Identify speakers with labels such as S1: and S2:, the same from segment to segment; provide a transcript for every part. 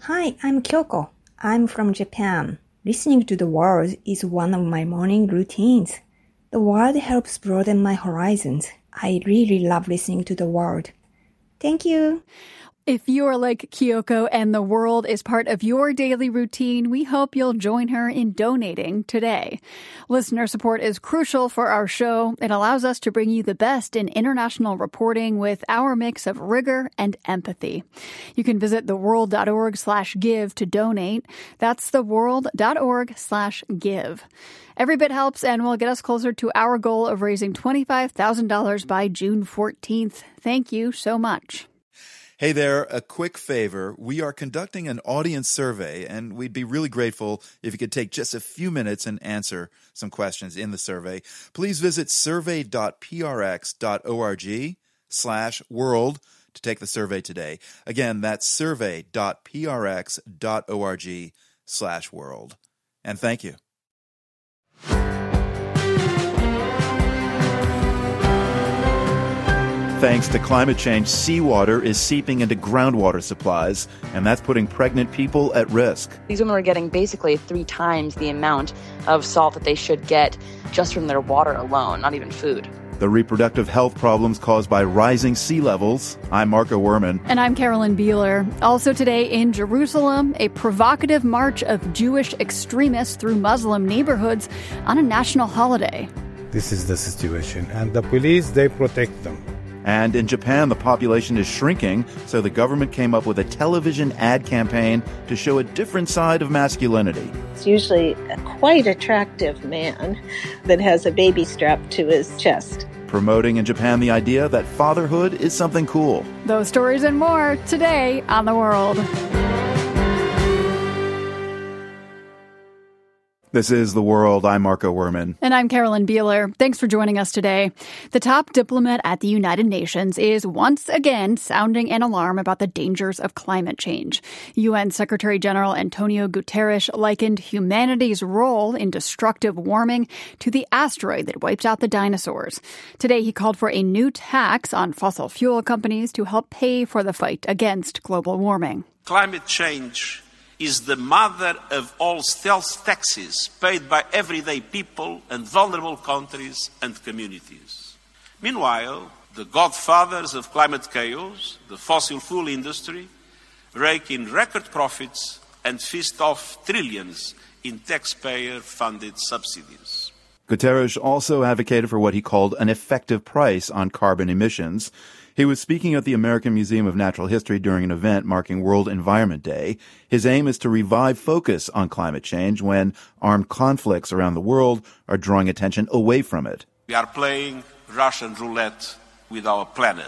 S1: Hi, I'm Kyoko. I'm from Japan. Listening to the world is one of my morning routines. The world helps broaden my horizons. I really love listening to the world. Thank you.
S2: If you're like Kyoko and the world is part of your daily routine, we hope you'll join her in donating today. Listener support is crucial for our show. It allows us to bring you the best in international reporting with our mix of rigor and empathy. You can visit theworld.org/give to donate. That's theworld.org/give. Every bit helps and will get us closer to our goal of raising $25,000 by June 14th. Thank you so much.
S3: Hey there, a quick favor. We are conducting an audience survey, and we'd be really grateful if you could take just a few minutes and answer some questions in the survey. Please visit survey.prx.org/world to take the survey today. Again, that's survey.prx.org/world. And thank you. Thanks to climate change, seawater is seeping into groundwater supplies, and that's putting pregnant people at risk.
S4: These women are getting basically 3 times the amount of salt that they should get just from their water alone, not even food.
S3: The reproductive health problems caused by rising sea levels. I'm Marco Werman.
S2: And I'm Carolyn Beeler. Also today in Jerusalem, a provocative march of Jewish extremists through Muslim neighborhoods on a national holiday.
S5: This is the situation, and the police, they protect them.
S3: And in Japan, the population is shrinking, so the government came up with a television ad campaign to show a different side of masculinity.
S6: It's usually a quite attractive man that has a baby strapped to his chest.
S3: Promoting in Japan the idea that fatherhood is something cool.
S2: Those stories and more today on The World.
S3: This is The World. I'm Marco Werman.
S2: And I'm Carolyn Beeler. Thanks for joining us today. The top diplomat at the United Nations is once again sounding an alarm about the dangers of climate change. UN Secretary General Antonio Guterres likened humanity's role in destructive warming to the asteroid that wiped out the dinosaurs. Today, he called for a new tax on fossil fuel companies to help pay for the fight against global warming.
S7: Climate change is the mother of all stealth taxes paid by everyday people and vulnerable countries and communities. Meanwhile, the godfathers of climate chaos, the fossil fuel industry, rake in record profits and feast off trillions in taxpayer-funded subsidies.
S3: Guterres also advocated for what he called an effective price on carbon emissions. He was speaking at the American Museum of Natural History during an event marking World Environment Day. His aim is to revive focus on climate change when armed conflicts around the world are drawing attention away from it.
S7: We are playing Russian roulette with our planet.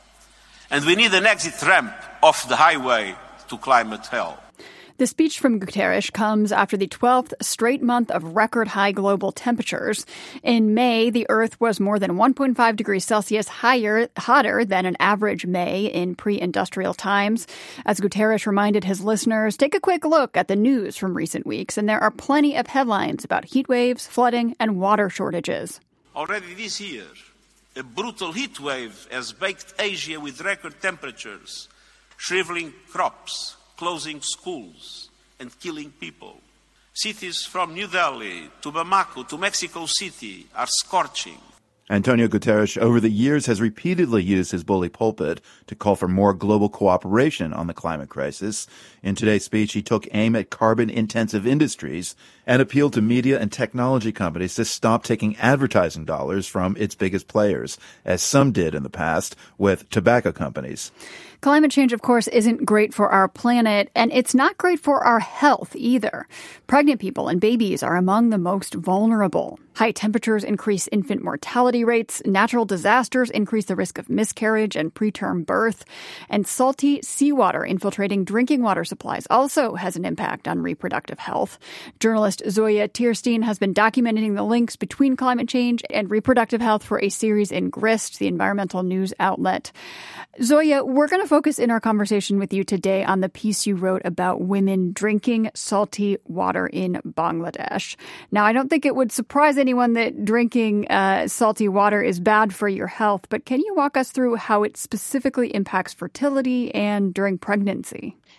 S7: And we need an exit ramp off the highway to climate hell.
S2: The speech from Guterres comes after the 12th straight month of record-high global temperatures. In May, the Earth was more than 1.5 degrees Celsius hotter than an average May in pre-industrial times. As Guterres reminded his listeners, take a quick look at the news from recent weeks, and there are plenty of headlines about heat waves, flooding, and water shortages.
S7: Already this year, a brutal heat wave has baked Asia with record temperatures, shriveling crops, closing schools, and killing people. Cities from New Delhi to Bamako to Mexico City are scorching.
S3: Antonio Guterres, over the years, has repeatedly used his bully pulpit to call for more global cooperation on the climate crisis. In today's speech, he took aim at carbon-intensive industries and appealed to media and technology companies to stop taking advertising dollars from its biggest players, as some did in the past with tobacco companies.
S2: Climate change, of course, isn't great for our planet, and it's not great for our health either. Pregnant people and babies are among the most vulnerable. High temperatures increase infant mortality rates, natural disasters increase the risk of miscarriage and preterm birth, and salty seawater infiltrating drinking water supplies also has an impact on reproductive health. Journalist Zoya Tierstein has been documenting the links between climate change and reproductive health for a series in Grist, the environmental news outlet. Zoya, we're going to focus in our conversation with you today on the piece you wrote about women drinking salty water in Bangladesh. Now, I don't think it would surprise anyone that drinking salty water is bad for your health, but can you walk us through how it specifically impacts fertility and during pregnancy?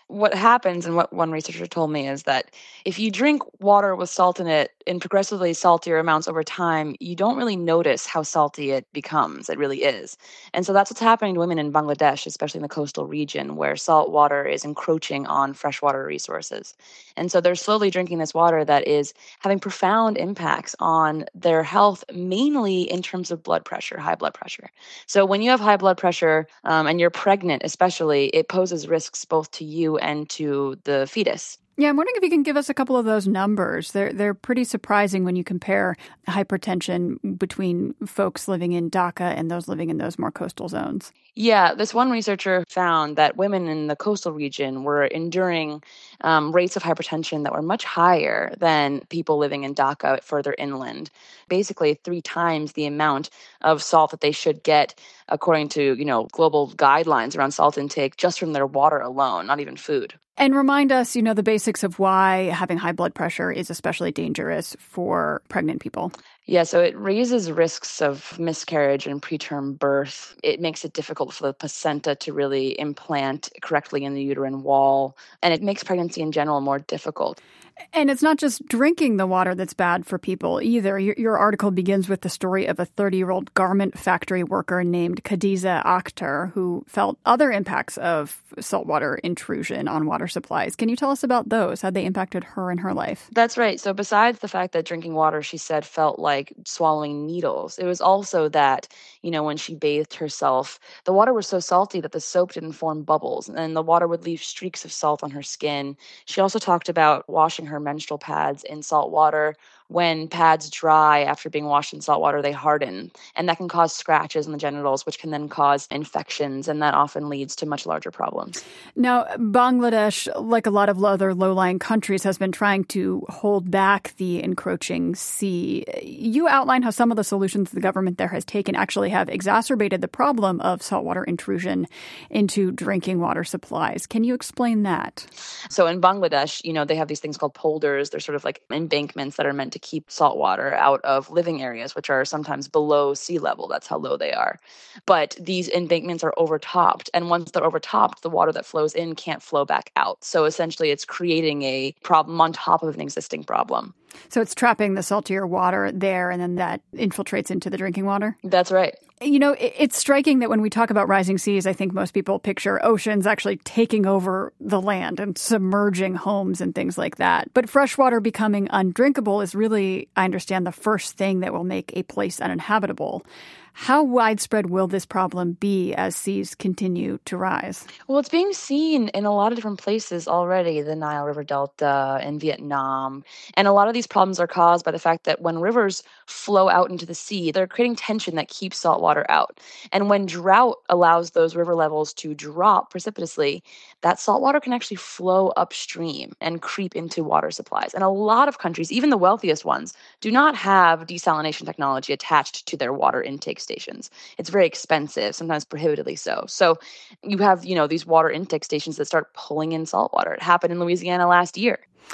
S4: what happens and what one researcher told me is that if you drink water with salt in it in progressively saltier amounts over time, you don't really notice how salty it becomes. It really is. And so that's what's happening to women in Bangladesh, especially in the coastal region where salt water is encroaching on freshwater resources. And so they're slowly drinking this water that is having profound impacts on their health, mainly in terms of blood pressure, high blood pressure. So when you have high blood pressure and you're pregnant especially, it poses risks both to you and to the fetus.
S2: Yeah, I'm wondering if you can give us a couple of those numbers. They're pretty surprising when you compare hypertension between folks living in Dhaka and those living in those more coastal zones.
S4: Yeah, this one researcher found that women in the coastal region were enduring rates of hypertension that were much higher than people living in Dhaka further inland. Basically, 3 times the amount of salt that they should get according to, global guidelines around salt intake just from their water alone, not even food.
S2: And remind us, the basics of why having high blood pressure is especially dangerous for pregnant people.
S4: Yeah, so it raises risks of miscarriage and preterm birth. It makes it difficult for the placenta to really implant correctly in the uterine wall, and it makes pregnancy in general more difficult.
S2: And it's not just drinking the water that's bad for people either. Your article begins with the story of a 30-year-old garment factory worker named Khadija Akhtar who felt other impacts of saltwater intrusion on water supplies. Can you tell us about those, how they impacted her and her life?
S4: That's right. So besides the fact that drinking water, she said, felt like swallowing needles, it was also that, when she bathed herself, the water was so salty that the soap didn't form bubbles and the water would leave streaks of salt on her skin. She also talked about washing her menstrual pads in salt water. When pads dry after being washed in salt water, they harden, and that can cause scratches in the genitals, which can then cause infections, and that often leads to much larger problems.
S2: Now, Bangladesh, like a lot of other low-lying countries, has been trying to hold back the encroaching sea. You outline how some of the solutions the government there has taken actually have exacerbated the problem of saltwater intrusion into drinking water supplies. Can you explain that?
S4: So in Bangladesh, they have these things called polders. They're sort of like embankments that are meant to keep salt water out of living areas, which are sometimes below sea level. That's how low they are. But these embankments are overtopped. And once they're overtopped, the water that flows in can't flow back out. So essentially, it's creating a problem on top of an existing problem.
S2: So it's trapping the saltier water there, and then that infiltrates into the drinking water?
S4: That's right.
S2: It's striking that when we talk about rising seas, I think most people picture oceans actually taking over the land and submerging homes and things like that. But freshwater becoming undrinkable is really, I understand, the first thing that will make a place uninhabitable. How widespread will this problem be as seas continue to rise?
S4: Well, it's being seen in a lot of different places already, the Nile River Delta in Vietnam. And a lot of these problems are caused by the fact that when rivers flow out into the sea, they're creating tension that keeps salt water out. And when drought allows those river levels to drop precipitously, that salt water can actually flow upstream and creep into water supplies. And a lot of countries, even the wealthiest ones, do not have desalination technology attached to their water intake stations. It's very expensive, sometimes prohibitively so. So you have, these water intake stations that start pulling in salt water. It happened in Louisiana last year.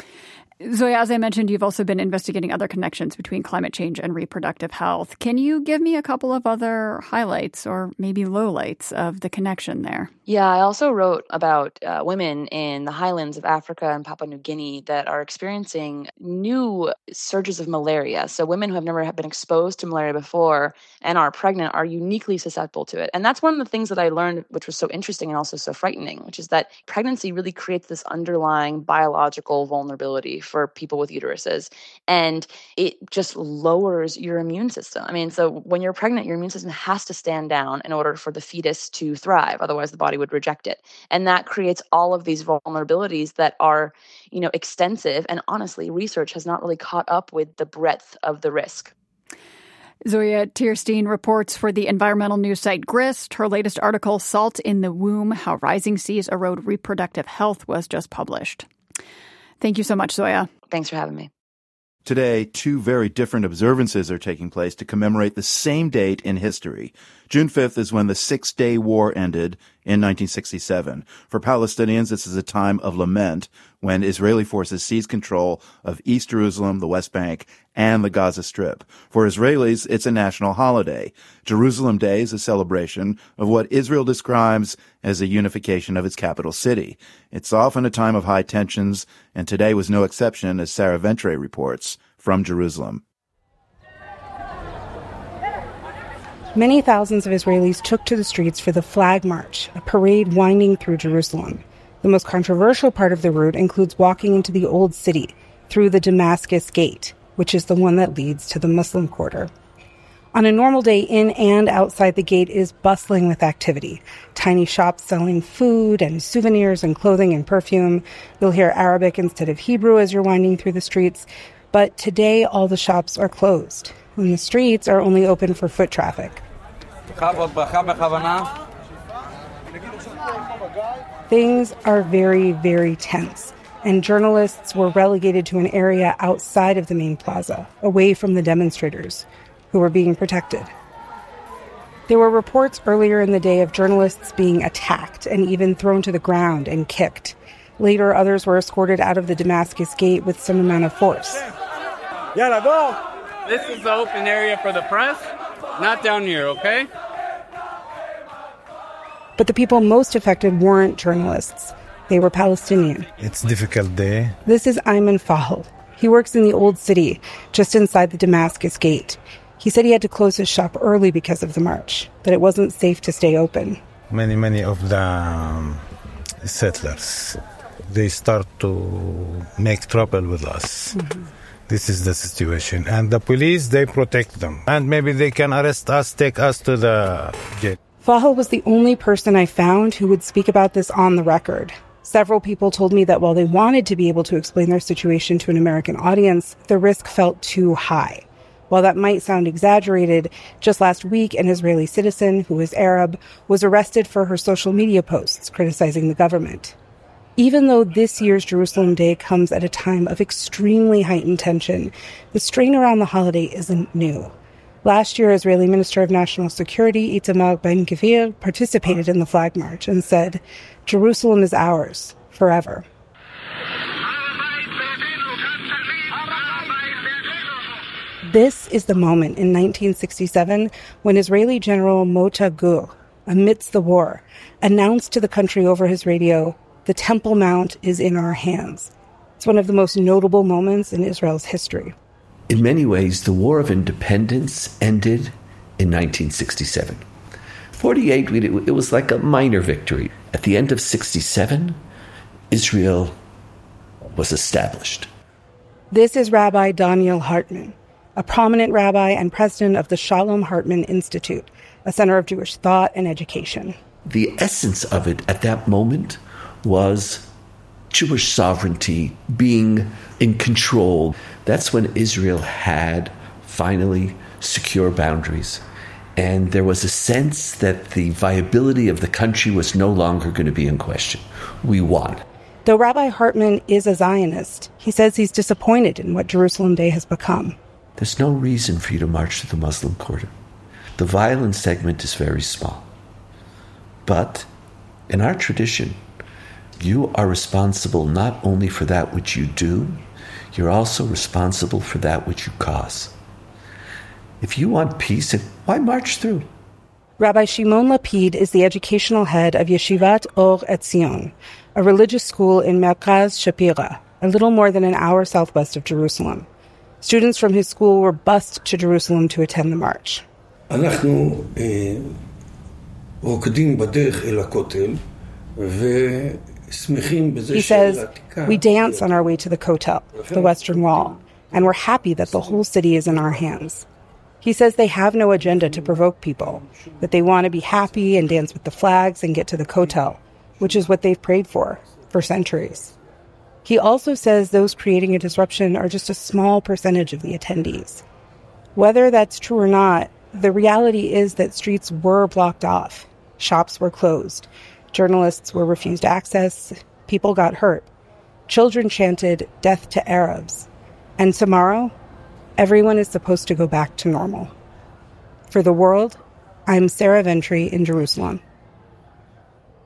S2: Zoya, as I mentioned, you've also been investigating other connections between climate change and reproductive health. Can you give me a couple of other highlights or maybe lowlights of the connection there?
S4: Yeah, I also wrote about women in the highlands of Africa and Papua New Guinea that are experiencing new surges of malaria. So women who have never been exposed to malaria before and are pregnant are uniquely susceptible to it. And that's one of the things that I learned, which was so interesting and also so frightening, which is that pregnancy really creates this underlying biological vulnerability for people with uteruses. And it just lowers your immune system. So when you're pregnant, your immune system has to stand down in order for the fetus to thrive. Otherwise, the body would reject it. And that creates all of these vulnerabilities that are, extensive. And honestly, research has not really caught up with the breadth of the risk.
S2: Zoya Tierstein reports for the environmental news site Grist. Her latest article, Salt in the Womb, How Rising Seas Erode Reproductive Health, was just published. Thank you so much, Zoya.
S4: Thanks for having me.
S3: Today, 2 very different observances are taking place to commemorate the same date in history. June 5th is when the Six-Day War ended in 1967. For Palestinians, this is a time of lament when Israeli forces seize control of East Jerusalem, the West Bank, and the Gaza Strip. For Israelis, it's a national holiday. Jerusalem Day is a celebration of what Israel describes as a unification of its capital city. It's often a time of high tensions, and today was no exception, as Sarah Ventre reports from Jerusalem.
S8: Many thousands of Israelis took to the streets for the Flag March, a parade winding through Jerusalem. The most controversial part of the route includes walking into the Old City through the Damascus Gate, which is the one that leads to the Muslim quarter. On a normal day, in and outside the gate is bustling with activity. Tiny shops selling food and souvenirs and clothing and perfume. You'll hear Arabic instead of Hebrew as you're winding through the streets. But today, all the shops are closed, and the streets are only open for foot traffic. Things are very, very tense, and journalists were relegated to an area outside of the main plaza, away from the demonstrators, who were being protected. There were reports earlier in the day of journalists being attacked and even thrown to the ground and kicked. Later, others were escorted out of the Damascus Gate with some amount of force.
S9: Yalla, go! This is the open area for the press, not down here, okay?
S8: But the people most affected weren't journalists. They were Palestinian.
S5: It's a difficult day.
S8: This is Ayman Fahl. He works in the Old City, just inside the Damascus Gate. He said he had to close his shop early because of the march, that it wasn't safe to stay open.
S5: Many of the settlers, they start to make trouble with us. Mm-hmm. This is the situation. And the police, they protect them. And maybe they can arrest us, take us to the jail.
S8: Fahl was the only person I found who would speak about this on the record. Several people told me that while they wanted to be able to explain their situation to an American audience, the risk felt too high. While that might sound exaggerated, just last week, an Israeli citizen who is Arab was arrested for her social media posts criticizing the government. Even though this year's Jerusalem Day comes at a time of extremely heightened tension, the strain around the holiday isn't new. Last year, Israeli Minister of National Security Itamar Ben-Gvir participated in the Flag March and said, "Jerusalem is ours, forever." This is the moment in 1967 when Israeli General Mota Gur, amidst the war, announced to the country over his radio, "The Temple Mount is in our hands." It's one of the most notable moments in Israel's history.
S10: In many ways, the War of Independence ended in 1967. 48, it was like a minor victory. At the end of 67, Israel was established.
S8: This is Rabbi Daniel Hartman, a prominent rabbi and president of the Shalom Hartman Institute, a center of Jewish thought and education.
S10: The essence of it at that moment was Jewish sovereignty, being in control. That's when Israel had finally secure boundaries. And there was a sense that the viability of the country was no longer going to be in question. We won.
S8: Though Rabbi Hartman is a Zionist, he says he's disappointed in what Jerusalem Day has become.
S10: There's no reason for you to march to the Muslim quarter. The violent segment is very small. But in our tradition, you are responsible not only for that which you do, you're also responsible for that which you cause. If you want peace, why march through?
S8: Rabbi Shimon Lapid is the educational head of Yeshivat Or Etzion, a religious school in Merkaz Shapira, a little more than an hour southwest of Jerusalem. Students from his school were bused to Jerusalem to attend the march.
S11: אנחנו רוקדים בדרך אל הכותל ושמחים בזה.
S8: He says, "We dance on our way to the Kotel, the Western Wall, and we're happy that the whole city is in our hands." He says they have no agenda to provoke people, that they want to be happy and dance with the flags and get to the Kotel, which is what they've prayed for centuries. He also says those creating a disruption are just a small percentage of the attendees. Whether that's true or not, the reality is that streets were blocked off, shops were closed, journalists were refused access, people got hurt, children chanted "Death to Arabs," and tomorrow, everyone is supposed to go back to normal. For The World, I'm Sarah Ventre in Jerusalem.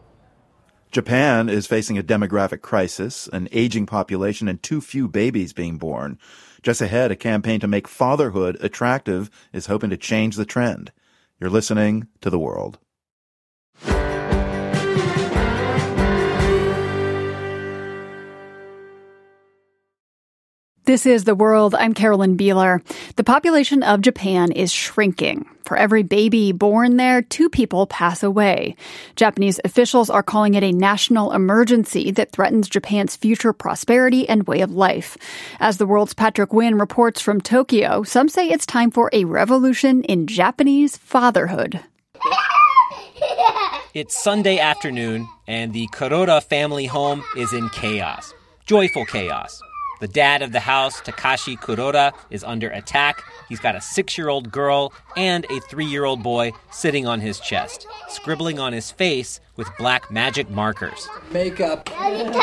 S3: Japan is facing a demographic crisis, an aging population, and too few babies being born. Just ahead, a campaign to make fatherhood attractive is hoping to change the trend. You're listening to The World.
S2: This is The World. I'm Carolyn Beeler. The population of Japan is shrinking. For every baby born there, 2 people pass away. Japanese officials are calling it a national emergency that threatens Japan's future prosperity and way of life. As The World's Patrick Wynn reports from Tokyo, some say it's time for a revolution in Japanese fatherhood.
S12: It's Sunday afternoon, and the Kuroda family home is in chaos. Joyful chaos. The dad of the house, Takashi Kuroda, is under attack. He's got a 6-year-old girl and a 3-year-old boy sitting on his chest, scribbling on his face with black magic markers.
S13: Makeup.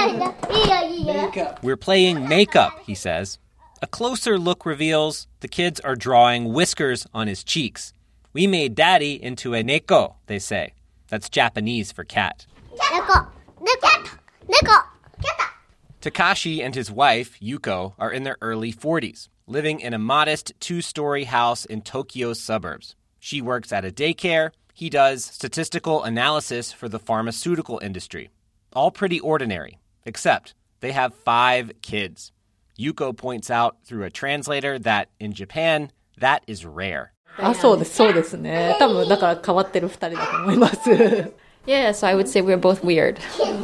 S12: We're playing makeup, he says. A closer look reveals the kids are drawing whiskers on his cheeks. We made daddy into a neko, they say. That's Japanese for cat.
S13: Neko. Neko.
S12: Takashi and his wife, Yuko, are in their early 40s, living in a modest 2-story house in Tokyo's suburbs. She works at a daycare. He does statistical analysis for the pharmaceutical industry. All pretty ordinary, except they have 5 kids. Yuko points out through a translator that in Japan, that is rare.
S14: そうですね。多分だから変わってる2人だと思います。Yeah, so I would say we're both weird.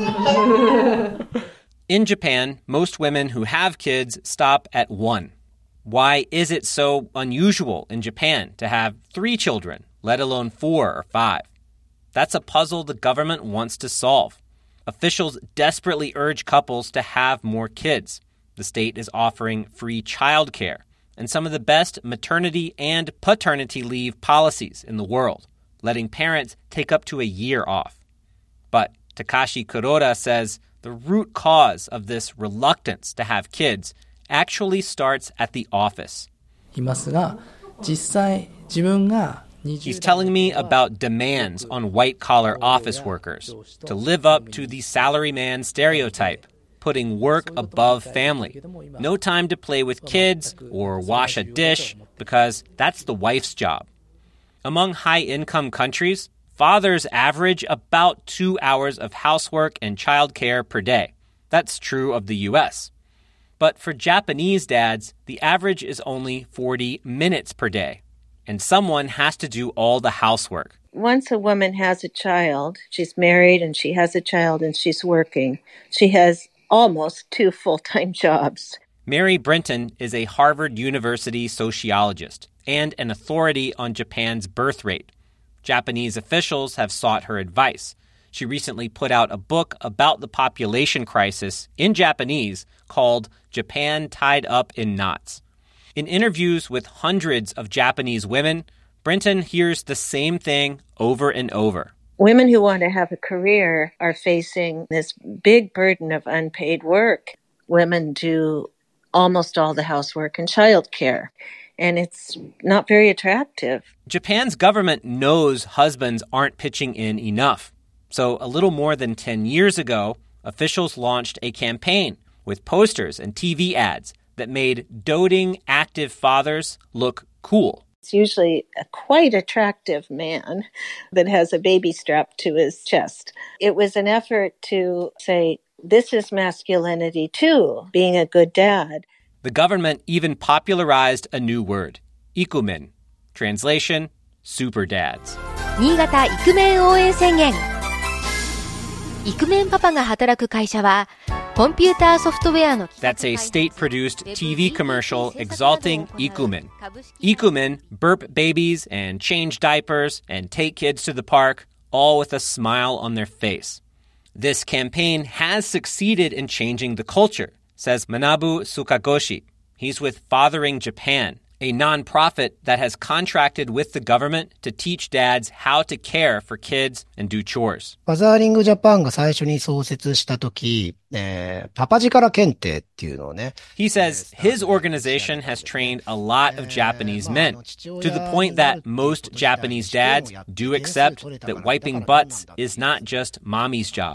S12: In Japan, most women who have kids stop at 1. Why is it so unusual in Japan to have 3 children, let alone 4 or 5? That's a puzzle the government wants to solve. Officials desperately urge couples to have more kids. The state is offering free childcare and some of the best maternity and paternity leave policies in the world, letting parents take up to a year off. But Takashi Kuroda says the root cause of this reluctance to have kids actually starts at the office. He's telling me about demands on white-collar office workers to live up to the salaryman stereotype, putting work above family. No time to play with kids or wash a dish because that's the wife's job. Among high-income countries, fathers average about 2 hours of housework and childcare per day. That's true of the U.S. But for Japanese dads, the average is only 40 minutes per day. And someone has to do all the housework.
S6: Once a woman has a child, she's married and she has a child and she's working, she has almost 2 full-time jobs.
S12: Mary Brinton is a Harvard University sociologist and an authority on Japan's birth rate. Japanese officials have sought her advice. She recently put out a book about the population crisis in Japanese called Japan Tied Up in Knots. In interviews with hundreds of Japanese women, Brinton hears the same thing over and over.
S6: Women who want to have a career are facing this big burden of unpaid work. Women do almost all the housework and childcare, and it's not very attractive.
S12: Japan's government knows husbands aren't pitching in enough. So a little more than 10 years ago, officials launched a campaign with posters and TV ads that made doting active fathers look cool.
S6: It's usually a quite attractive man that has a baby strapped to his chest. It was an effort to say, this is masculinity too, being a good dad.
S12: The government even popularized a new word, ikumen. Translation, super dads.
S15: 新潟イクメン応援宣言。イクメンパパが働く会社は、コンピューターソフトウェアの
S12: That's a state-produced TV commercial exalting ikumen. Ikumen burp babies and change diapers and take kids to the park, all with a smile on their face. This campaign has succeeded in changing the culture, says Manabu Sukagoshi. He's with Fathering Japan, a nonprofit that has contracted with the government to teach dads how to care for kids and do chores.
S16: ファザーリングジャパンが最初に創設したとき、パパ力検定っていうのをね。
S12: He says his organization has trained a lot of Japanese men to the point that most Japanese dads do accept that wiping butts is not just mommy's job.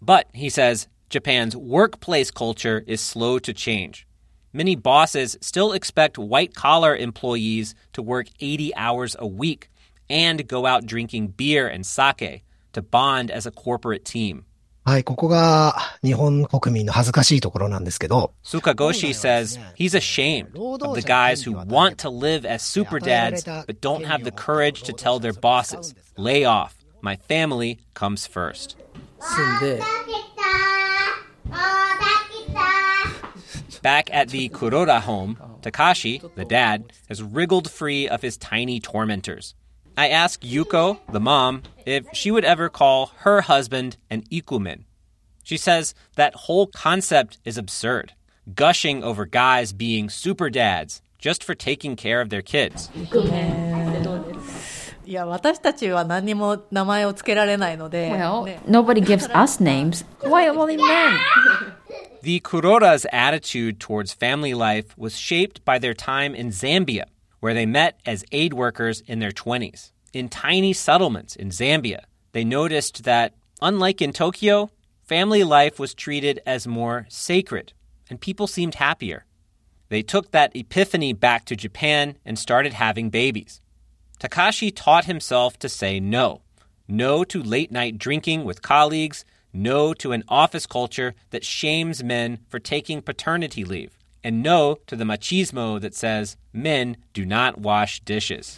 S12: But, he says, Japan's workplace culture is slow to change. Many bosses still expect white-collar employees to work 80 hours a week and go out drinking beer and sake to bond as a corporate team.
S16: はい、ここが日本国民の恥ずかしいところなんですけど。
S12: Sukagoshi says he's ashamed of the guys who want to live as super dads but don't have the courage to tell their bosses, lay off, my family comes first. Back at the Kuroda home, Takashi, the dad, has wriggled free of his tiny tormentors. I ask Yuko, the mom, if she would ever call her husband an ikumen. She says that whole concept is absurd, gushing over guys being super dads just for taking care of their kids.
S14: Well, nobody gives us names. Why only men?
S12: The Kuroda's attitude towards family life was shaped by their time in Zambia, where they met as aid workers in their 20s. In tiny settlements in Zambia, they noticed that, unlike in Tokyo, family life was treated as more sacred, and people seemed happier. They took that epiphany back to Japan and started having babies. Takashi taught himself to say no. No to late-night drinking with colleagues, no to an office culture that shames men for taking paternity leave, and no to the machismo that says men do not wash dishes.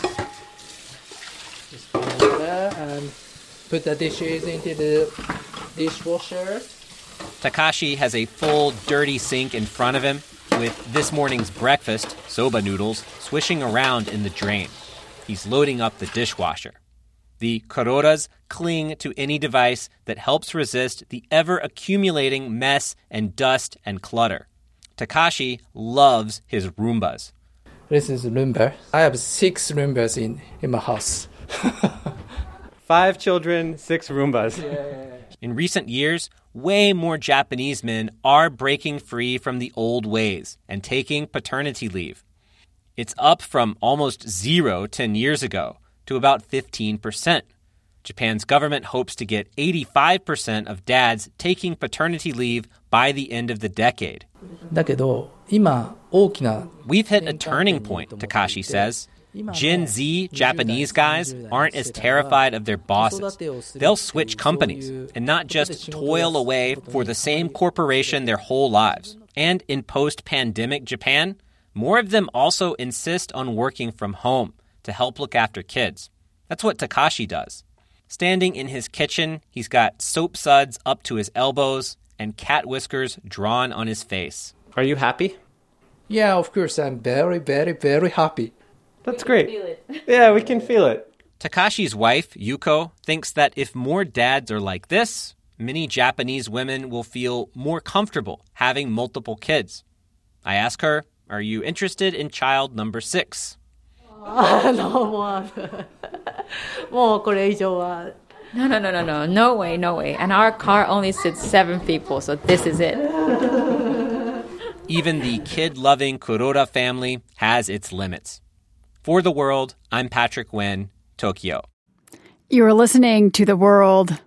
S17: Just put it there and put the dishes into the dishwasher.
S12: Takashi has a full, dirty sink in front of him with this morning's breakfast, soba noodles, swishing around in the drain. He's loading up the dishwasher. The Kurodas cling to any device that helps resist the ever-accumulating mess and dust and clutter. Takashi loves his Roombas.
S17: This is Roomba. I have 6 Roombas in my house.
S9: 5 children, 6 Roombas.
S17: Yeah.
S12: In recent years, way more Japanese men are breaking free from the old ways and taking paternity leave. It's up from almost 0 10 years ago to about 15%. Japan's government hopes to get 85% of dads taking paternity leave by the end of the decade. We've hit a turning point, Takashi says. Gen Z Japanese guys aren't as terrified of their bosses. They'll switch companies and not just toil away for the same corporation their whole lives. And in post-pandemic Japan, more of them also insist on working from home to help look after kids. That's what Takashi does. Standing in his kitchen, he's got soap suds up to his elbows and cat whiskers drawn on his face.
S9: Are you happy?
S17: Yeah, of course. I'm very, very, very happy.
S9: That's great. Yeah, we can feel it.
S12: Takashi's wife, Yuko, thinks that if more dads are like this, many Japanese women will feel more comfortable having multiple kids. I ask her, are you interested in child number 6?
S14: No, no way. And our car only sits 7 people, so this is it.
S12: Even the kid-loving Kuroda family has its limits. For The World, I'm Patrick Nguyen, Tokyo.
S2: You're listening to The World.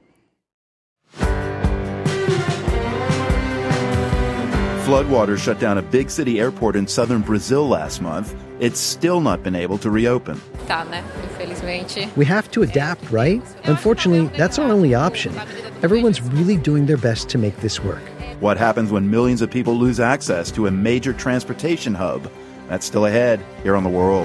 S3: Floodwaters shut down a big city airport in southern Brazil last month. It's still not been able to reopen.
S18: We have to adapt, right? Unfortunately, that's our only option. Everyone's really doing their best to make this work.
S3: What happens when millions of people lose access to a major transportation hub? That's still ahead here on The World.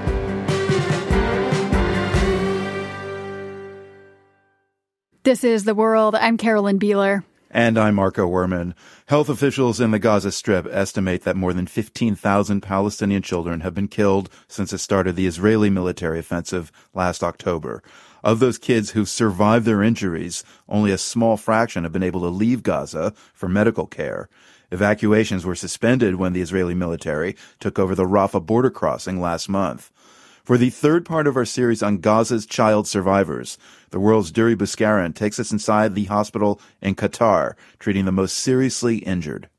S2: This is The World. I'm Carolyn Beeler.
S3: And I'm Marco Werman. Health officials in the Gaza Strip estimate that more than 15,000 Palestinian children have been killed since the start of the Israeli military offensive last October. Of those kids who've survived their injuries, only a small fraction have been able to leave Gaza for medical care. Evacuations were suspended when the Israeli military took over the Rafah border crossing last month. For the third part of our series on Gaza's child survivors, The World's Duri Buskaran takes us inside the hospital in Qatar, treating the most seriously injured.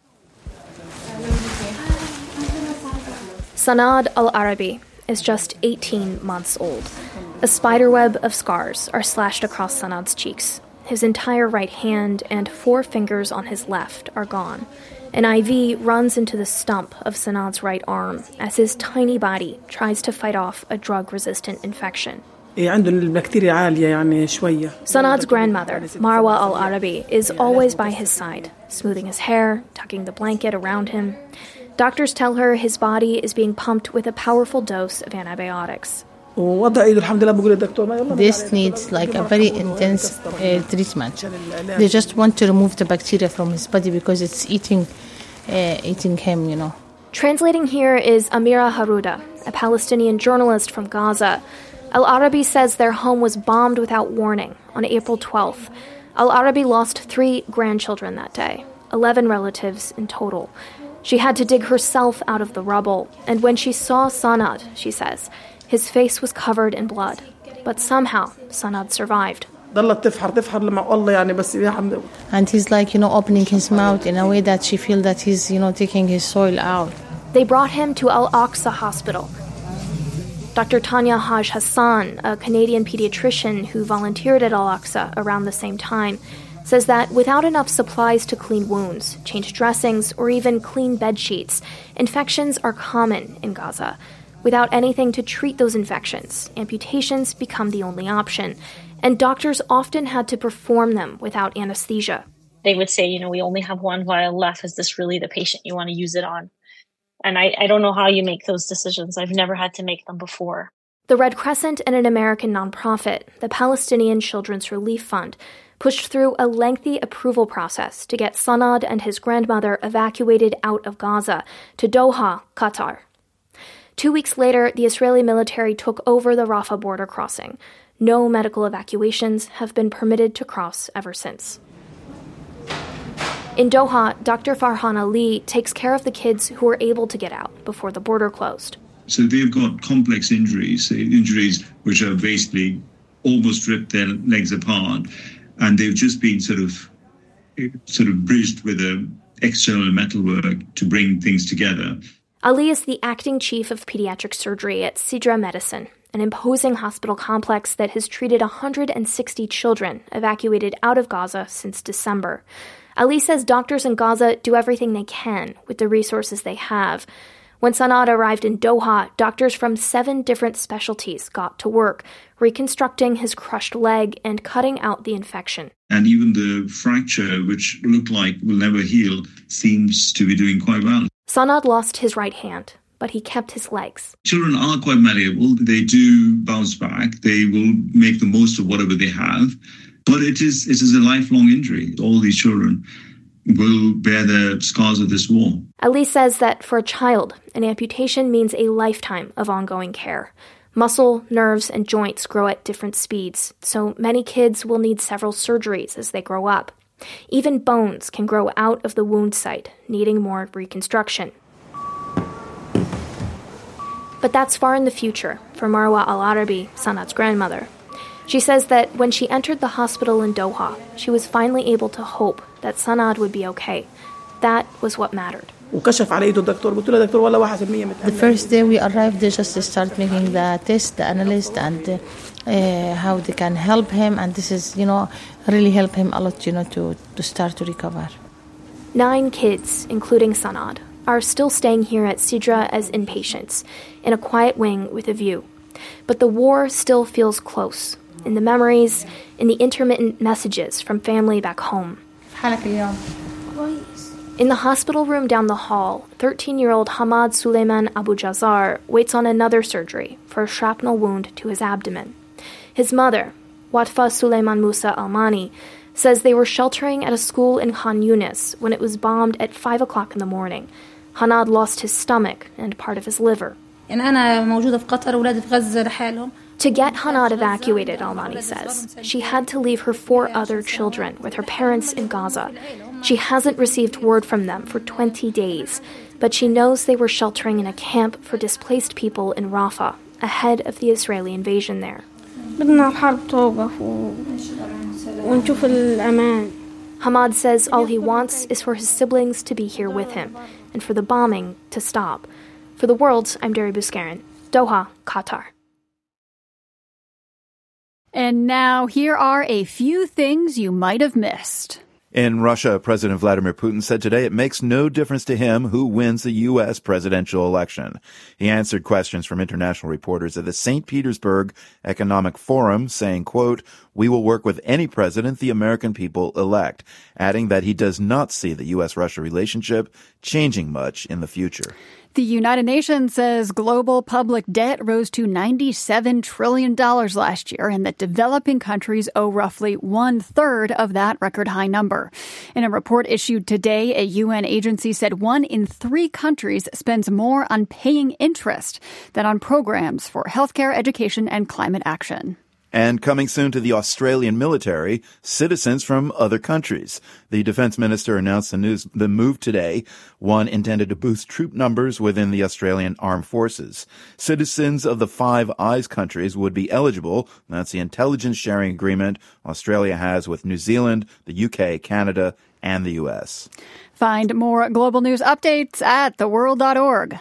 S19: Sanad Al-Arabi is just 18 months old. A spiderweb of scars are slashed across Sanad's cheeks. His entire right hand and 4 fingers on his left are gone. An IV runs into the stump of Sanad's right arm as his tiny body tries to fight off a drug-resistant infection. Sanad's grandmother, Marwa Al-Arabi, is always by his side, smoothing his hair, tucking the blanket around him. Doctors tell her his body is being pumped with a powerful dose of antibiotics.
S20: This needs like a very intense treatment. They just want to remove the bacteria from his body because it's eating him, you know.
S19: Translating here is Amira Harouda, a Palestinian journalist from Gaza. Al-Arabi says their home was bombed without warning on April 12th. Al-Arabi lost 3 grandchildren that day, 11 relatives in total. She had to dig herself out of the rubble, and when she saw Sanad, she says, his face was covered in blood. But somehow, Sanad survived.
S20: And he's like, opening his mouth in a way that she feels that he's, taking his soul out.
S19: They brought him to Al-Aqsa Hospital. Dr. Tanya Haj Hassan, a Canadian pediatrician who volunteered at Al-Aqsa around the same time, says that without enough supplies to clean wounds, change dressings, or even clean bed sheets, infections are common in Gaza. Without anything to treat those infections, amputations become the only option, and doctors often had to perform them without anesthesia.
S21: They would say, we only have 1 vial left. Is this really the patient you want to use it on? And I don't know how you make those decisions. I've never had to make them before.
S19: The Red Crescent and an American nonprofit, the Palestinian Children's Relief Fund, pushed through a lengthy approval process to get Sanad and his grandmother evacuated out of Gaza to Doha, Qatar. 2 weeks later, the Israeli military took over the Rafah border crossing. No medical evacuations have been permitted to cross ever since. In Doha, Dr. Farhan Ali takes care of the kids who were able to get out before the border closed.
S22: So they've got complex injuries which are basically almost ripped their legs apart, and they've just been sort of bridged with external metalwork to bring things together.
S19: Ali is the acting chief of pediatric surgery at Sidra Medicine, an imposing hospital complex that has treated 160 children evacuated out of Gaza since December. Ali says doctors in Gaza do everything they can with the resources they have. When Sanad arrived in Doha, doctors from 7 different specialties got to work, reconstructing his crushed leg and cutting out the infection.
S22: And even the fracture, which looked like will never heal, seems to be doing quite well.
S19: Sanad lost his right hand, but he kept his legs.
S22: Children are quite malleable. They do bounce back. They will make the most of whatever they have. But it is a lifelong injury. All these children will bear the scars of this war.
S19: Ali says that for a child, an amputation means a lifetime of ongoing care. Muscle, nerves, and joints grow at different speeds, so many kids will need several surgeries as they grow up. Even bones can grow out of the wound site, needing more reconstruction. But that's far in the future for Marwa Al-Arabi, Sanad's grandmother. She says that when she entered the hospital in Doha, she was finally able to hope that Sanad would be okay. That was what mattered.
S20: The first day we arrived, they just start making the test, the analyst, and how they can help him. And this is, really help him a lot, to start to recover.
S19: 9 kids, including Sanad, are still staying here at Sidra as inpatients, in a quiet wing with a view. But the war still feels close, in the memories, in the intermittent messages from family back home. In the hospital room down the hall, 13-year-old Hamad Suleiman Abu Jazar waits on another surgery for a shrapnel wound to his abdomen. His mother, Watfa Suleiman Musa Almani, says they were sheltering at a school in Khan Yunis when it was bombed at 5 o'clock in the morning. Hanad lost his stomach and part of his liver. To get Hanad evacuated, Almani says, she had to leave her 4 other children with her parents in Gaza. She hasn't received word from them for 20 days, but she knows they were sheltering in a camp for displaced people in Rafah, ahead of the Israeli invasion there. Hamad says all he wants is for his siblings to be here with him, and for the bombing to stop. For The World, I'm Dari Bouskarin, Doha, Qatar.
S2: And now here are a few things you might have missed.
S3: In Russia, President Vladimir Putin said today it makes no difference to him who wins the U.S. presidential election. He answered questions from international reporters at the St. Petersburg Economic Forum, saying, quote, "We will work with any president the American people elect," adding that he does not see the U.S.-Russia relationship changing much in the future.
S2: The United Nations says global public debt rose to $97 trillion last year and that developing countries owe roughly 1/3 of that record high number. In a report issued today, a UN agency said 1 in 3 countries spends more on paying interest than on programs for healthcare, education, and climate action.
S3: And coming soon to the Australian military, citizens from other countries. The defense minister announced the move today, one intended to boost troop numbers within the Australian Armed Forces. Citizens of the Five Eyes countries would be eligible. That's the intelligence sharing agreement Australia has with New Zealand, the UK, Canada, and the US.
S2: Find more global news updates at theworld.org.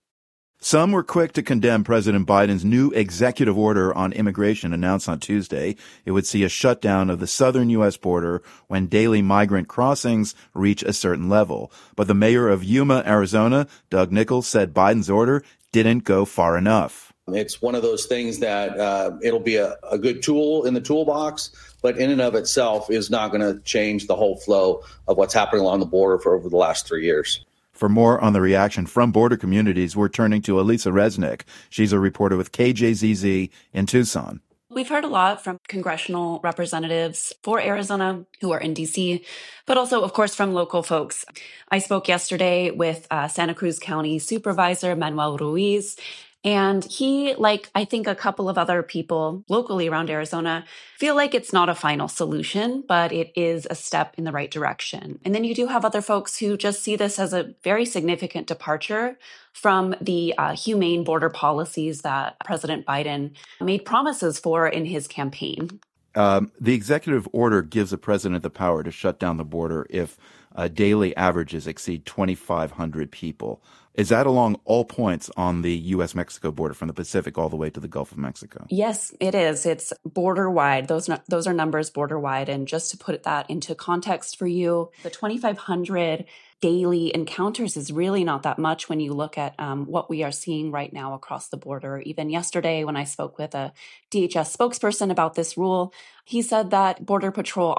S3: Some were quick to condemn President Biden's new executive order on immigration announced on Tuesday. It would see a shutdown of the southern U.S. border when daily migrant crossings reach a certain level. But the mayor of Yuma, Arizona, Doug Nichols, said Biden's order didn't go far enough.
S1: It's one of those things that it'll be a good tool in the toolbox, but in and of itself is not going to change the whole flow of what's happening along the border for over the last 3 years.
S3: For more on the reaction from border communities, we're turning to Elisa Resnick. She's a reporter with KJZZ in Tucson.
S7: We've heard a lot from congressional representatives for Arizona who are in D.C., but also, of course, from local folks. I spoke yesterday with Santa Cruz County Supervisor Manuel Ruiz, and he, like I think a couple of other people locally around Arizona, feel like it's not a final solution, but it is a step in the right direction. And then you do have other folks who just see this as a very significant departure from the humane border policies that President Biden made promises for in his campaign.
S3: The executive order gives the president the power to shut down the border if daily averages exceed 2,500 people. Is that along all points on the U.S.-Mexico border from the Pacific all the way to the Gulf of Mexico?
S7: Yes, it is. It's border-wide. Those are numbers border-wide. And just to put that into context for you, the 2,500 daily encounters is really not that much when you look at what we are seeing right now across the border. Even yesterday, when I spoke with a DHS spokesperson about this rule, he said that Border Patrol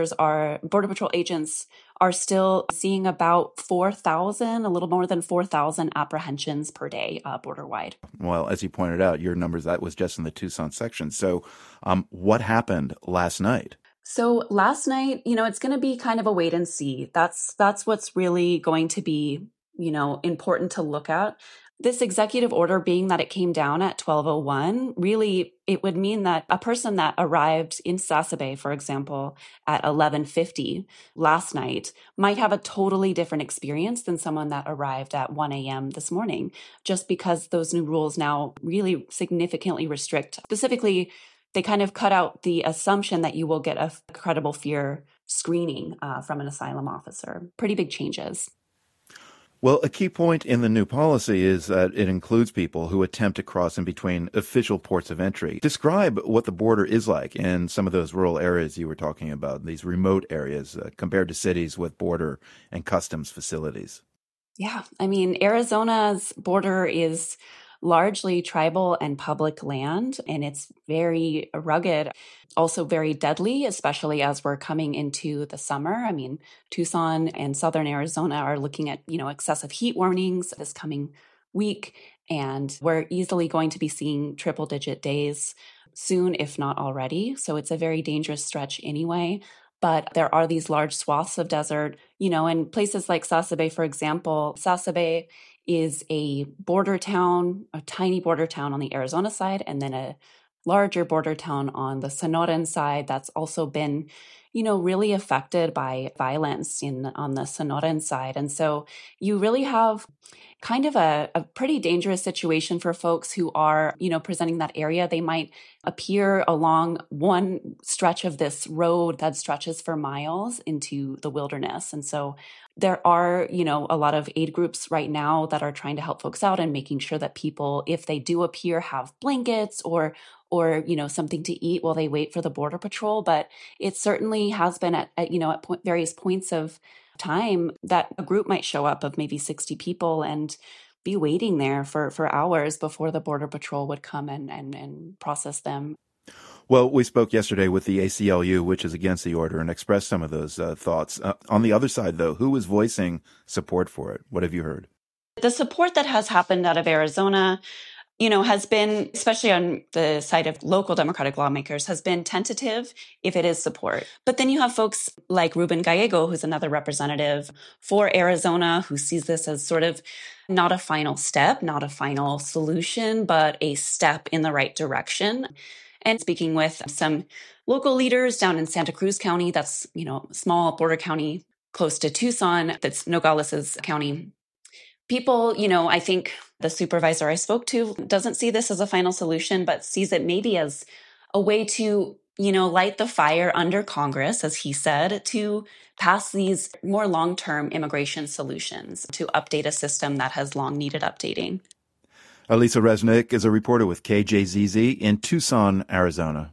S7: agents are still seeing about 4,000, a little more than 4,000 apprehensions per day border-wide.
S3: Well, as you pointed out, your numbers, that was just in the Tucson section. So what happened last night?
S7: So last night, it's going to be kind of a wait and see. That's what's really going to be, important to look at. This executive order, being that it came down at 12:01, really, it would mean that a person that arrived in Sasabe, for example, at 11:50 last night might have a totally different experience than someone that arrived at 1 a.m. this morning, just because those new rules now really significantly restrict. Specifically, they kind of cut out the assumption that you will get a credible fear screening from an asylum officer. Pretty big changes.
S3: Well, a key point in the new policy is that it includes people who attempt to cross in between official ports of entry. Describe what the border is like in some of those rural areas you were talking about, these remote areas, compared to cities with border and customs facilities.
S7: Yeah, I mean, Arizona's border is largely tribal and public land, and it's very rugged, also very deadly, especially as we're coming into the summer. I mean, Tucson and southern Arizona are looking at, excessive heat warnings this coming week, and we're easily going to be seeing triple-digit days soon, if not already. So it's a very dangerous stretch anyway. But there are these large swaths of desert, and places like Sasabe, for example. Sasabe is a border town, a tiny border town on the Arizona side, and then a larger border town on the Sonoran side that's also been, really affected by violence on the Sonoran side. And so you really have kind of a pretty dangerous situation for folks who are, presenting that area. They might appear along one stretch of this road that stretches for miles into the wilderness. And so There are, a lot of aid groups right now that are trying to help folks out and making sure that people, if they do appear, have blankets or something to eat while they wait for the Border Patrol. But it certainly has been at various points of time that a group might show up of maybe 60 people and be waiting there for hours before the Border Patrol would come and process them.
S3: Well, we spoke yesterday with the ACLU, which is against the order, and expressed some of those thoughts. On the other side, though, who is voicing support for it? What have you heard?
S7: The support that has happened out of Arizona, has been, especially on the side of local Democratic lawmakers, has been tentative if it is support. But then you have folks like Ruben Gallego, who's another representative for Arizona, who sees this as sort of not a final step, not a final solution, but a step in the right direction. And speaking with some local leaders down in Santa Cruz County, that's, small border county close to Tucson, that's Nogales' county. People, I think the supervisor I spoke to doesn't see this as a final solution, but sees it maybe as a way to, light the fire under Congress, as he said, to pass these more long-term immigration solutions, to update a system that has long needed updating.
S3: Alisa Resnick is a reporter with KJZZ in Tucson, Arizona.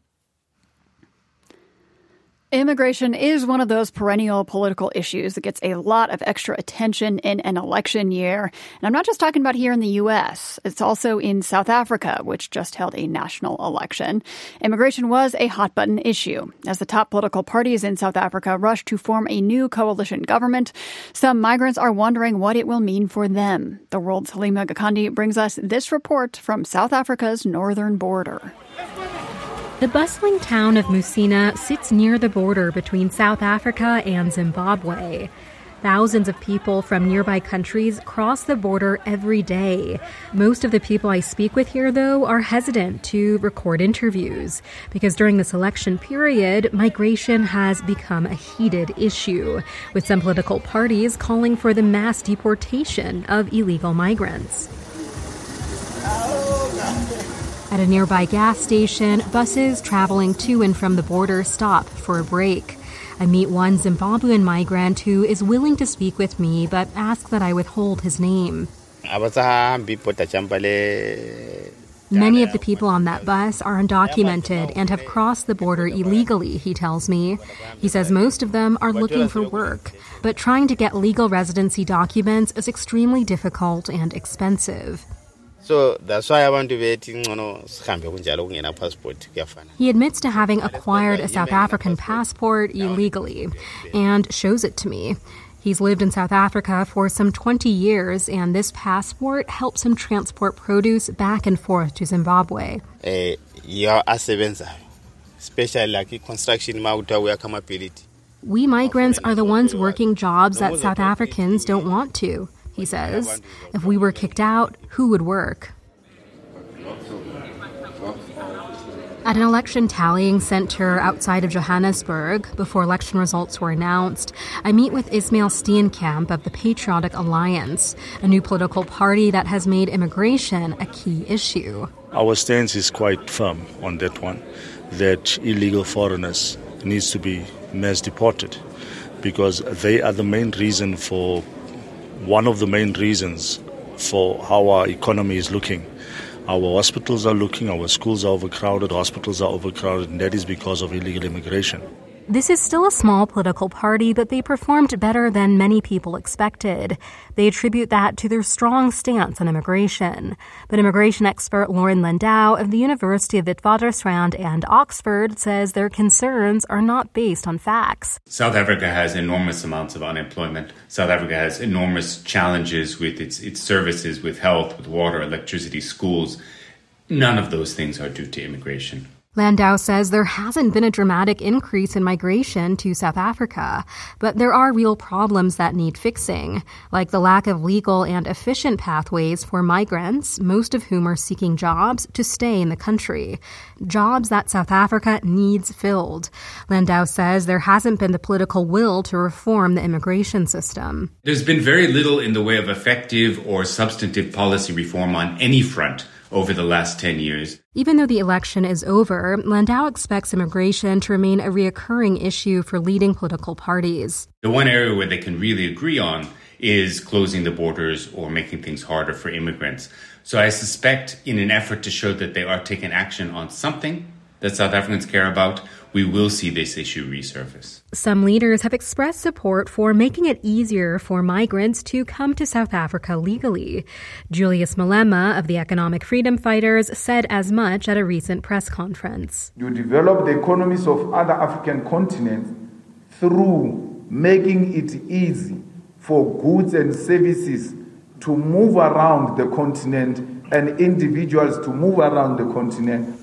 S2: Immigration is one of those perennial political issues that gets a lot of extra attention in an election year. And I'm not just talking about here in the U.S. It's also in South Africa, which just held a national election. Immigration was a hot-button issue. As the top political parties in South Africa rush to form a new coalition government, some migrants are wondering what it will mean for them. The World's Halima Gakandi brings us this report from South Africa's northern border.
S4: The bustling town of Musina sits near the border between South Africa and Zimbabwe. Thousands of people from nearby countries cross the border every day. Most of the people I speak with here, though, are hesitant to record interviews because during this election period, migration has become a heated issue, with some political parties calling for the mass deportation of illegal migrants. At a nearby gas station, buses traveling to and from the border stop for a break. I meet one Zimbabwean migrant who is willing to speak with me but asks that I withhold his name. Many of the people on that bus are undocumented and have crossed the border illegally, he tells me. He says most of them are looking for work, but trying to get legal residency documents is extremely difficult and expensive.
S5: So that's why I want to wait.
S4: He admits to having acquired a South African passport illegally and shows it to me. He's lived in South Africa for some 20 years, and this passport helps him transport produce back and forth to Zimbabwe. We migrants are the ones working jobs that South Africans don't want to. He says, if we were kicked out, who would work? At an election tallying center outside of Johannesburg, before election results were announced, I meet with Ismail Steenkamp of the Patriotic Alliance, a new political party that has made immigration a key issue.
S23: Our stance is quite firm on that one, that illegal foreigners needs to be mass deported because they are the main reason for one of the main reasons for how our economy is looking. Our hospitals are looking, our schools are overcrowded, hospitals are overcrowded, and that is because of illegal immigration.
S4: This is still a small political party, but they performed better than many people expected. They attribute that to their strong stance on immigration. But immigration expert Lauren Landau of the University of Witwatersrand and Oxford says their concerns are not based on facts.
S24: South Africa has enormous amounts of unemployment. South Africa has enormous challenges with its services, with health, with water, electricity, schools. None of those things are due to immigration.
S4: Landau says there hasn't been a dramatic increase in migration to South Africa, but there are real problems that need fixing, like the lack of legal and efficient pathways for migrants, most of whom are seeking jobs, to stay in the country. Jobs that South Africa needs filled. Landau says there hasn't been the political will to reform the immigration system.
S24: There's been very little in the way of effective or substantive policy reform on any front over the last 10 years.
S4: Even though the election is over, Landau expects immigration to remain a reoccurring issue for leading political parties.
S24: The one area where they can really agree on is closing the borders or making things harder for immigrants. So I suspect in an effort to show that they are taking action on something that South Africans care about, we will see this issue resurface.
S4: Some leaders have expressed support for making it easier for migrants to come to South Africa legally. Julius Malema of the Economic Freedom Fighters said as much at a recent press conference.
S8: You develop the economies of other African continents through making it easy for goods and services to move around the continent and individuals to move around the continent.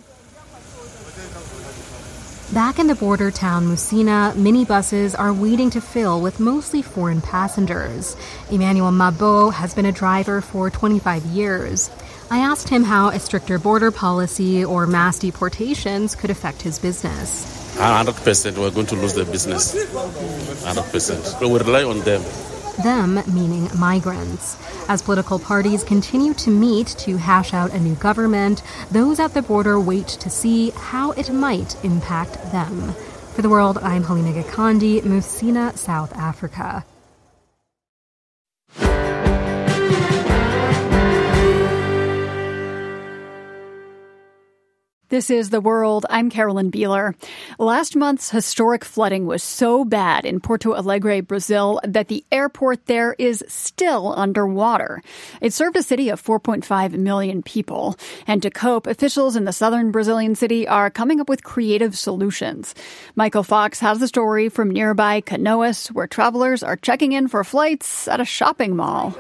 S4: Back in the border town Musina, minibuses are waiting to fill with mostly foreign passengers. Emmanuel Mabo has been a driver for 25 years. I asked him how a stricter border policy or mass deportations could affect his business.
S10: 100% we're going to lose the business. 100%. We rely on them.
S4: Them meaning migrants. As political parties continue to meet to hash out a new government, those at the border wait to see how it might impact them. For The World, I'm Helena Gikandi, Musina, South Africa.
S2: This is The World. I'm Carolyn Beeler. Last month's historic flooding was so bad in Porto Alegre, Brazil, that the airport there is still underwater. It served a city of 4.5 million people. And to cope, officials in the southern Brazilian city are coming up with creative solutions. Michael Fox has the story from nearby Canoas, where travelers are checking in for flights at a shopping mall.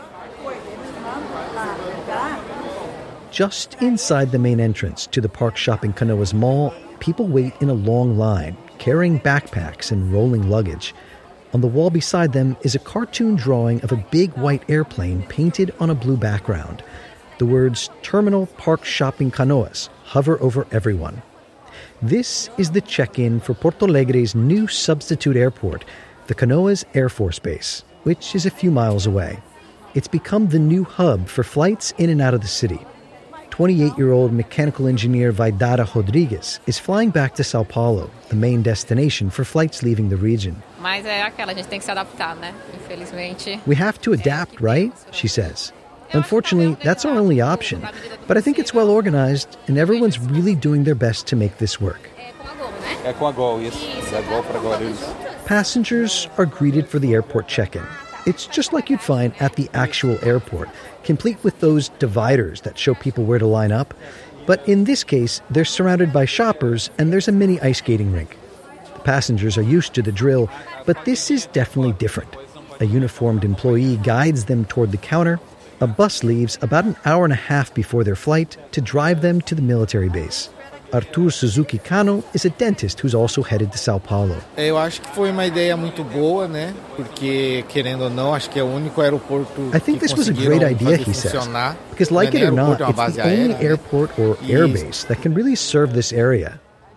S18: Just inside the main entrance to the Park Shopping Canoas Mall, people wait in a long line, carrying backpacks and rolling luggage. On the wall beside them is a cartoon drawing of a big white airplane painted on a blue background. The words Terminal Park Shopping Canoas hover over everyone. This is the check-in for Porto Alegre's new substitute airport, the Canoas Air Force Base, which is a few miles away. It's become the new hub for flights in and out of the city. 28-year-old mechanical engineer Vaidara Rodrigues is flying back to Sao Paulo, the main destination for flights leaving the region.
S11: Mas é aquela, a gente tem que se adaptar, né? Infelizmente.
S18: We have to adapt, right? She says. Unfortunately, that's our only option. But I think it's well organized, and everyone's really doing their best to make this work.
S11: É com a Gol, isso. É Gol para Guarulhos.
S18: Passengers are greeted for the airport check-in. It's just like you'd find at the actual airport, complete with those dividers that show people where to line up. But in this case, they're surrounded by shoppers and there's a mini ice skating rink. The passengers are used to the drill, but this is definitely different. A uniformed employee guides them toward the counter. A bus leaves about an hour and a half before their flight to drive them to the military base. Arthur Suzuki Kano is a dentist who's also headed to Sao Paulo.
S13: Eu acho que foi uma ideia muito boa, né? Porque, querendo ou não, acho que é o único aeroporto
S18: I think this was a great idea, he says, because like it or not, it's the only airport or airbase that can really serve this area.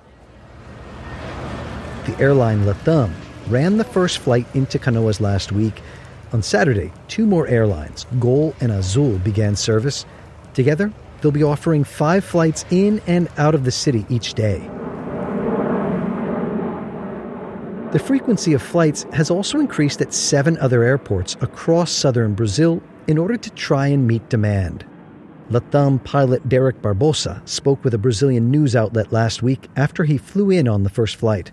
S18: The airline Latam ran the first flight into Canoas last week. On Saturday, 2 more airlines, Gol and Azul, began service. Together, they'll be offering 5 flights in and out of the city each day. The frequency of flights has also increased at 7 other airports across southern Brazil in order to try and meet demand. Latam pilot Derek Barbosa spoke with a Brazilian news outlet last week after he flew in on the first flight.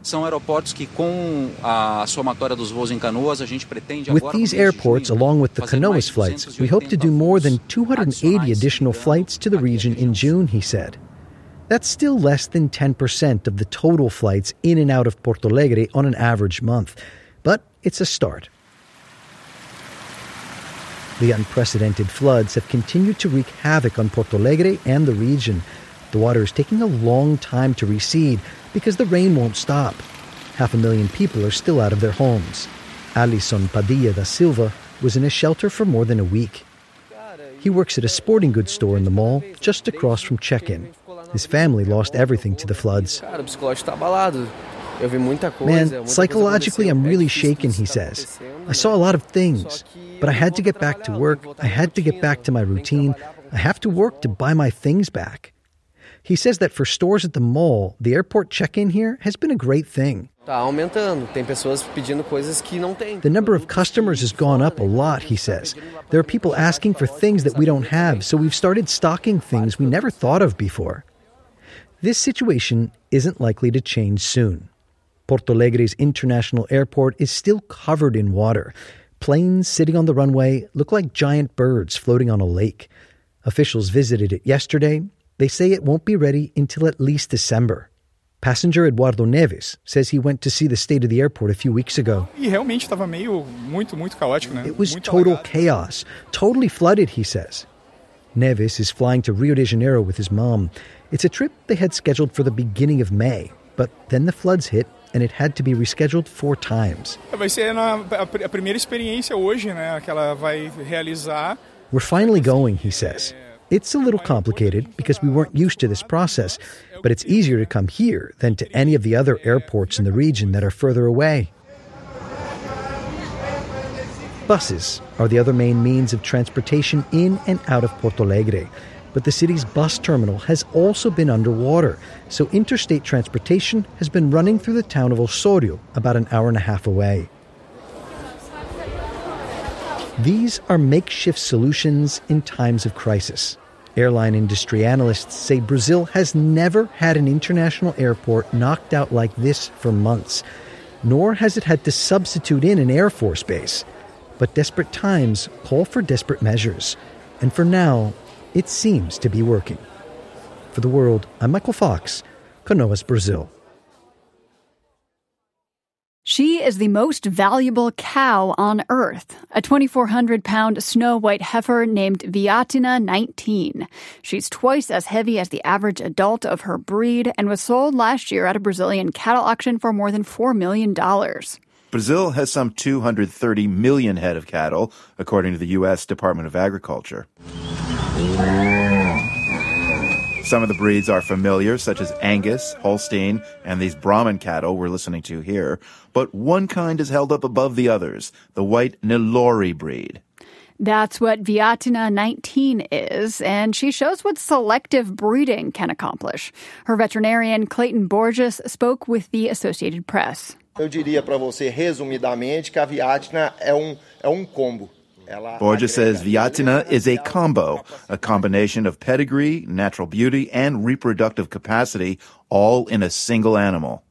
S18: With these airports, along with the Canoas flights, we hope to do more than 280 additional flights to the region in June, he said. That's still less than 10% of the total flights in and out of Porto Alegre on an average month, but it's a start. The unprecedented floods have continued to wreak havoc on Porto Alegre and the region. The water is taking a long time to recede because the rain won't stop. 500,000 people are still out of their homes. Alisson Padilla da Silva was in a shelter for more than a week. He works at a sporting goods store in the mall just across from check-in. His family lost everything to the floods. Man, psychologically I'm really shaken, he says. I saw a lot of things, but I had to get back to work, I had to get back to my routine, I have to work to buy my things back. He says that for stores at the mall, the airport check-in here has been a great thing. The number of customers has gone up a lot, he says. There are people asking for things that we don't have, so we've started stocking things we never thought of before. This situation isn't likely to change soon. Porto Alegre's international airport is still covered in water. Planes sitting on the runway look like giant birds floating on a lake. Officials visited it yesterday. They say it won't be ready until at least December. Passenger Eduardo Neves says he went to see the state of the airport a few weeks ago. It was total chaos, totally flooded, he says. Neves is flying to Rio de Janeiro with his mom. It's a trip they had scheduled for the beginning of May, but then the floods hit and it had to be rescheduled 4 times. We're finally going, he says. It's a little complicated because we weren't used to this process, but it's easier to come here than to any of the other airports in the region that are further away. Buses are the other main means of transportation in and out of Porto Alegre, but the city's bus terminal has also been underwater, so interstate transportation has been running through the town of Osorio, about an hour and a half away. These are makeshift solutions in times of crisis. Airline industry analysts say Brazil has never had an international airport knocked out like this for months, nor has it had to substitute in an Air Force base. But desperate times call for desperate measures, and for now, it seems to be working. For The World, I'm Michael Fox, Canoas, Brazil.
S2: She is the most valuable cow on Earth, a 2,400-pound snow-white heifer named Viatina 19. She's twice as heavy as the average adult of her breed and was sold last year at a Brazilian cattle auction for more than $4 million.
S3: Brazil has some 230 million head of cattle, according to the U.S. Department of Agriculture. Some of the breeds are familiar, such as Angus, Holstein, and these Brahman cattle we're listening to here. But one kind is held up above the others, the white Nelore breed.
S2: That's what Viatina 19 is, and she shows what selective breeding can accomplish. Her veterinarian, Clayton Borges, spoke with the Associated Press.
S6: Eu diria para você, resumidamente, que a Viatina é combo.
S3: Borges says Viatina is a combo, a combination of pedigree, natural beauty, and reproductive capacity, all in a single animal.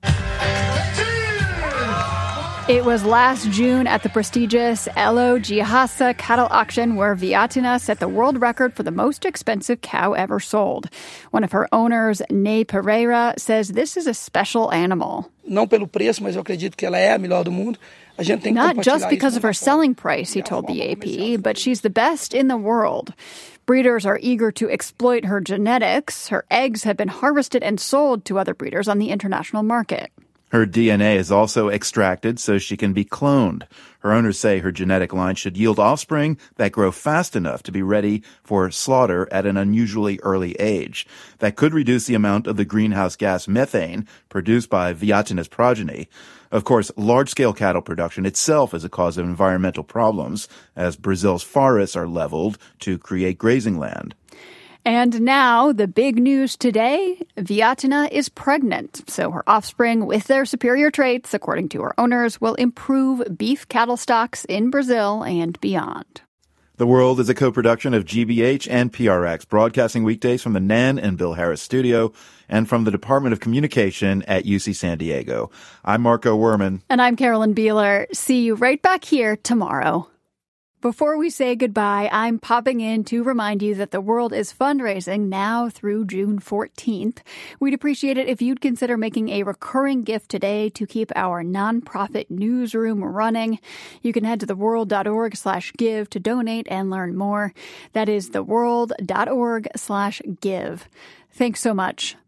S2: It was last June at the prestigious Elo Giaça cattle auction where Viatina set the world record for the most expensive cow ever sold. One of her owners, Ney Pereira, says this is a special animal.
S15: Não pelo preço, mas eu acredito que ela é a melhor do mundo.
S2: Not just because of her selling price, he told the AP, but she's the best in the world. Breeders are eager to exploit her genetics. Her eggs have been harvested and sold to other breeders on the international market.
S3: Her DNA is also extracted so she can be cloned. Her owners say her genetic line should yield offspring that grow fast enough to be ready for slaughter at an unusually early age. That could reduce the amount of the greenhouse gas methane produced by Viatina's progeny. Of course, large-scale cattle production itself is a cause of environmental problems, as Brazil's forests are leveled to create grazing land.
S2: And now, the big news today, Viatina is pregnant, so her offspring with their superior traits, according to her owners, will improve beef cattle stocks in Brazil and beyond.
S3: The World is a co-production of GBH and PRX, broadcasting weekdays from the Nan and Bill Harris studio and from the Department of Communication at UC San Diego. I'm Marco Werman.
S2: And I'm Carolyn Beeler. See you right back here tomorrow. Before we say goodbye, I'm popping in to remind you that the World is fundraising now through June 14th. We'd appreciate it if you'd consider making a recurring gift today to keep our nonprofit newsroom running. You can head to theworld.org/give to donate and learn more. That is theworld.org/give. Thanks so much.